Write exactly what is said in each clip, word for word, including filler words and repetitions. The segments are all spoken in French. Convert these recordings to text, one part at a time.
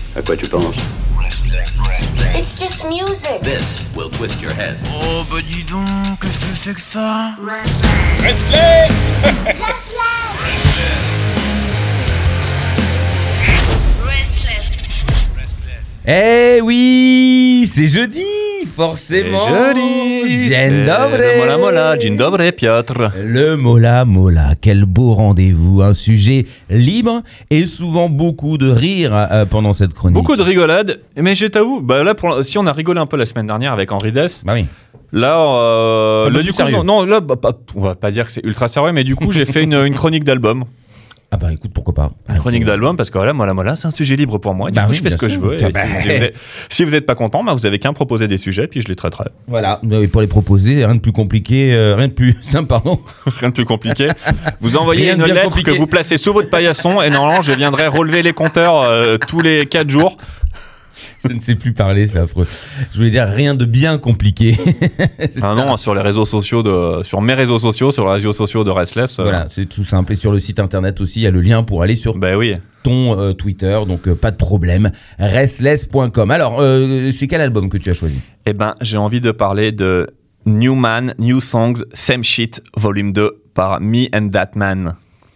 À quoi tu penses? It's just music. This will twist your head. Oh bah dis donc, qu'est-ce que c'est que ça? Restless. Eh oui, c'est jeudi, forcément. C'est jeudi. Dzień c'est dobry. le mola mola. Dzień dobry, Piotr. Le mola mola, quel beau rendez-vous, un sujet libre et souvent beaucoup de rire euh, pendant cette chronique. Beaucoup de rigolade, mais je t'avoue, bah là, pour, si on a rigolé un peu la semaine dernière avec Henri Dess, Bah oui. là, euh, Un peu là plus du coup, sérieux. non, non, là, bah, pas- on va pas dire que c'est ultra sérieux, mais du coup, j'ai fait une, une chronique d'album. Ah bah écoute, pourquoi pas. Une chronique d'album, parce que voilà, mola mola, c'est un sujet libre pour moi. Du Bah coup, oui, je fais ce bien que sûr. je veux. Et Ah si, bah. si vous êtes, si vous êtes pas content, bah, vous avez qu'à me proposer des sujets, puis je les traiterai. Voilà, et pour les proposer, rien de plus compliqué, euh, rien de plus simple, pardon. Rien de plus compliqué. Vous envoyez Rien de une bien lettre compliqué. que vous placez sous votre paillasson, et normalement, je viendrai relever les compteurs euh, tous les quatre jours. Je ne sais plus parler, c'est affreux. Je voulais dire rien de bien compliqué. C'est Ah ça. non, sur les réseaux sociaux de, sur mes réseaux sociaux, sur les réseaux sociaux de Restless. euh, Voilà, c'est tout simple. Et sur le site internet aussi, il y a le lien pour aller sur Bah oui. ton euh, Twitter, donc euh, pas de problème. restless point com. Alors, euh, c'est quel album que tu as choisi? Eh ben, j'ai envie de parler de New Man, New Songs, Same Shit, volume deux, par Me and That Man.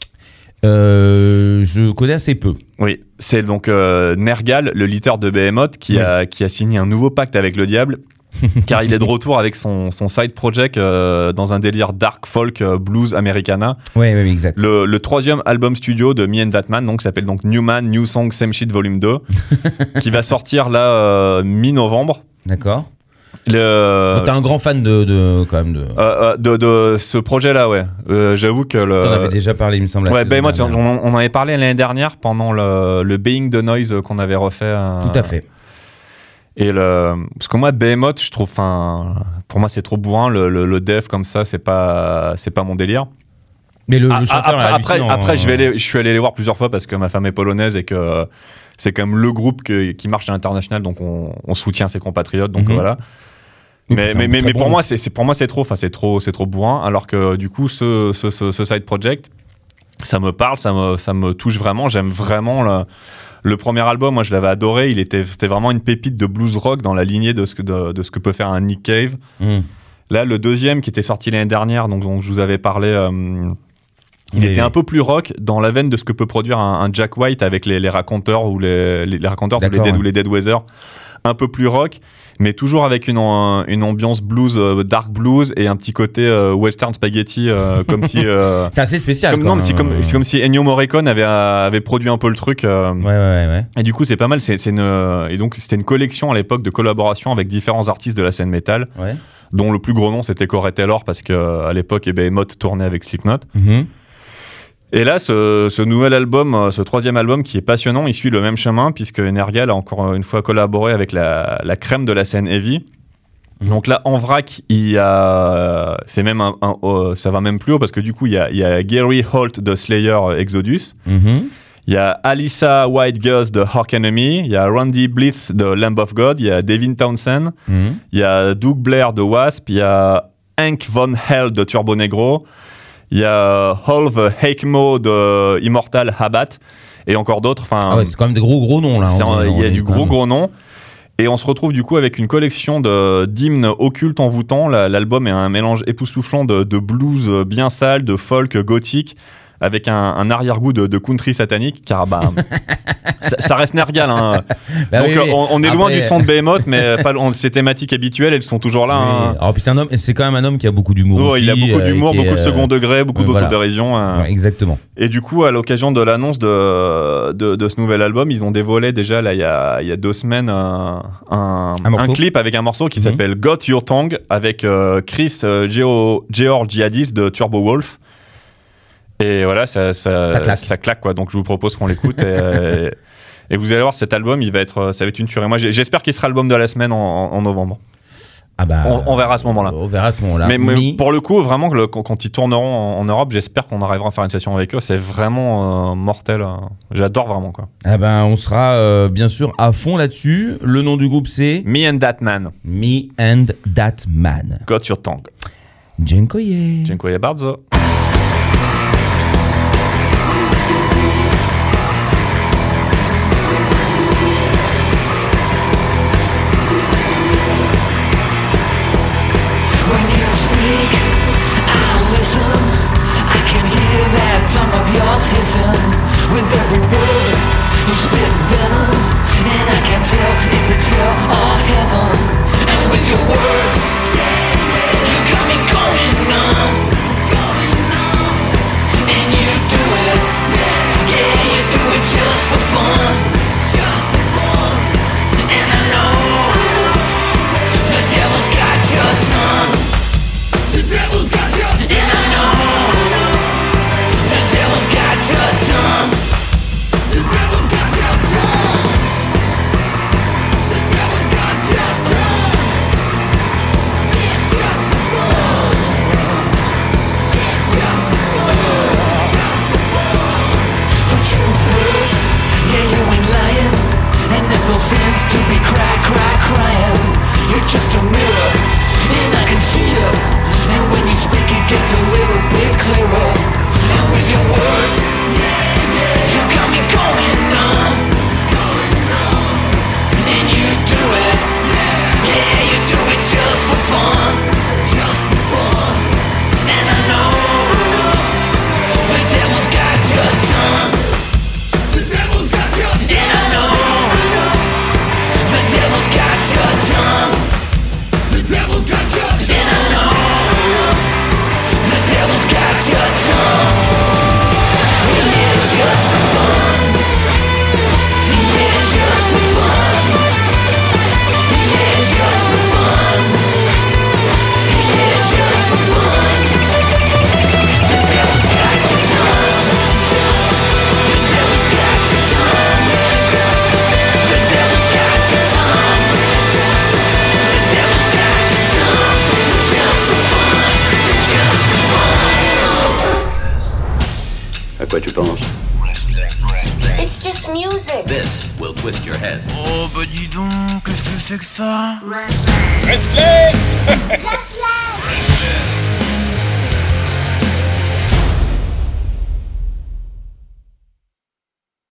euh, Je connais assez peu. Oui, c'est donc euh, Nergal, le leader de Behemoth, qui, Oui. a, qui a signé un nouveau pacte avec le diable, car il est de retour avec son, son side project euh, dans un délire dark folk euh, blues americana. Oui, oui, exact. Le, le troisième album studio de Me and That Man, donc s'appelle donc New Man, New Song, Same Shit, volume deux, qui va sortir là euh, mi-novembre. D'accord. Le, Donc, t'es un grand fan de, de quand même de. euh, euh, de, de ce projet-là, ouais. Euh, j'avoue que le. T'en avais déjà parlé, il me semble. la Ouais, saison Behemoth, on, dernière. on en avait parlé l'année dernière pendant le, le Being the Noise qu'on avait refait. euh, Tout à fait. Et le, parce que moi, Behemoth, je trouve, enfin, pour moi, c'est trop bourrin. Le, le, le dev comme ça, c'est pas, c'est pas mon délire. Mais le, Ah, le chanteur après, est après, hallucinant, après, hein. je vais aller, je suis allé les voir plusieurs fois parce que ma femme est polonaise et que c'est quand même le groupe que- qui marche à l'international, donc on, on soutient ses compatriotes, donc Mhm. voilà. Oui, Mais, c'est mais, un mais, très mais bon pour groupe. moi, c'est, c'est pour moi, c'est trop, enfin, c'est trop, c'est trop bourrin. Alors que du coup, ce, ce, ce, ce side project, ça me parle, ça me, ça me touche vraiment. J'aime vraiment le, le premier album. Moi, je l'avais adoré. Il était, c'était vraiment une pépite de blues rock dans la lignée de ce que, de, de ce que peut faire un Nick Cave. Mmh. Là, le deuxième qui était sorti l'année dernière, donc dont je vous avais parlé. euh, il Oui, était oui. un peu plus rock dans la veine de ce que peut produire un, un Jack White avec les, les raconteurs ou les, les, les raconteurs ou les, D'accord, dead, ouais. ou les Dead Weather. Un peu plus rock, mais toujours avec une, en- une ambiance blues, euh, dark blues et un petit côté euh, western spaghetti, euh, comme si. euh, C'est assez spécial. comme, quand non, mais c'est même. comme, c'est comme si Ennio Morricone avait, avait produit un peu le truc. euh, Ouais, ouais, ouais. ouais. Et du coup, c'est pas mal. C'est, c'est une, et donc, c'était une collection à l'époque de collaborations avec différents artistes de la scène métal, ouais. dont le plus gros nom c'était Corey Taylor, parce qu'à l'époque, eh ben, Behemoth tournait avec Slipknot. Mhm. Et là, ce, ce nouvel album, euh, ce troisième album qui est passionnant, il suit le même chemin, puisque Nergal a encore une fois collaboré avec la, la crème de la scène heavy. Mhm. Donc là, en vrac, il y a, c'est même un, un- euh, ça va même plus haut, parce que du coup, il y a, il y a Gary Holt de Slayer euh, Exodus. Mhm. Il y a Alyssa White-Guz de Arch Enemy, il y a Randy Blythe de Lamb of God, il y a Devin Townsend, Mhm. il y a Doug Blair de Wasp, il y a Hank Von Hell de Turbo Negro, il y a Holv Hakemo de Immortal Habat, et encore d'autres. Enfin, Ah ouais, c'est quand même des gros gros noms là. c'est On un- est- il y on a est du quand gros même- gros nom. Et on se retrouve du coup avec une collection de, d'hymnes occultes envoûtants. La- L'album est un mélange époustouflant de, de blues bien sale, de folk gothique, avec un, un arrière-goût de, de country satanique, car bah, ça, ça reste Nergal. Hein. Bah Donc oui, oui. on, on est loin Après- du son de Behemoth, mais pas, on, ces thématiques habituelles, elles sont toujours là. Oui. Hein. Alors puis c'est un homme, c'est quand même un homme qui a beaucoup d'humour. Oh, aussi, il a beaucoup euh, d'humour, qui est, beaucoup de euh, second degré, beaucoup euh, voilà. d'autodérision. hein. ouais, exactement. Et du coup, à l'occasion de l'annonce de, de, de ce nouvel album, ils ont dévoilé déjà, là, il y a, il y a deux semaines, un, un, Un morceau. un clip avec un morceau qui Mhm. s'appelle Got Your Tongue, avec euh, Chris euh, Geo- Georgiadis de Turbo Wolf. Et voilà, ça, ça, Ça claque. ça claque, quoi. Donc je vous propose qu'on l'écoute. et, et vous allez voir, cet album, il va être, ça va être une tuerie. Moi, j'ai- j'espère qu'il sera album de la semaine en, en- en novembre. Ah bah. On, on verra à ce moment-là. On verra à ce moment-là. Mais, mais Mi- pour le coup, vraiment, que le- quand, quand ils tourneront en, en Europe, j'espère qu'on arrivera à faire une session avec eux. C'est vraiment euh, mortel. hein. J'adore vraiment, quoi. Ah ben, on sera euh, bien sûr à fond là-dessus. Le nom du groupe c'est Me and That Man. Me and That Man. Got Your Tongue. Dziękuję. Dziękuję bardzo. You spit venom, and I can't tell if it's hell or heaven. And with your words, you got me going numb. And you do it, yeah, you do it just for fun. Just for fun. And I know the devil's got your tongue. The devil's got your tongue. And I know the devil's got your tongue. The devil's got your tongue. The devil's got your tongue. It's just for fun. It's just for fun. Just for fun. The truth hurts. Yeah, you ain't lying. And there's no sense to be cry, cry, crying. You're just a mirror, and I can see you. And when you speak, it gets a little bit clearer. And with your words, you got me going numb. And you do it, yeah, you do it just for fun. Just for fun. And I know the devil's got your tongue. The devil's got your tongue. And I know the devil's got your tongue. The devil's got your tongue. And I know the devil's got your tongue. Yeah, just for fun. Yeah, just for fun. Yeah, just for fun. Yeah, just for fun. The devil's got your tongue. The devil's got your tongue. The devil's got your tongue. The devil's got your tongue. Just for fun. Just for fun. À quoi tu penses? It's just music. This will twist your head. Oh bah dis donc, qu'est-ce que c'est que ça? Restless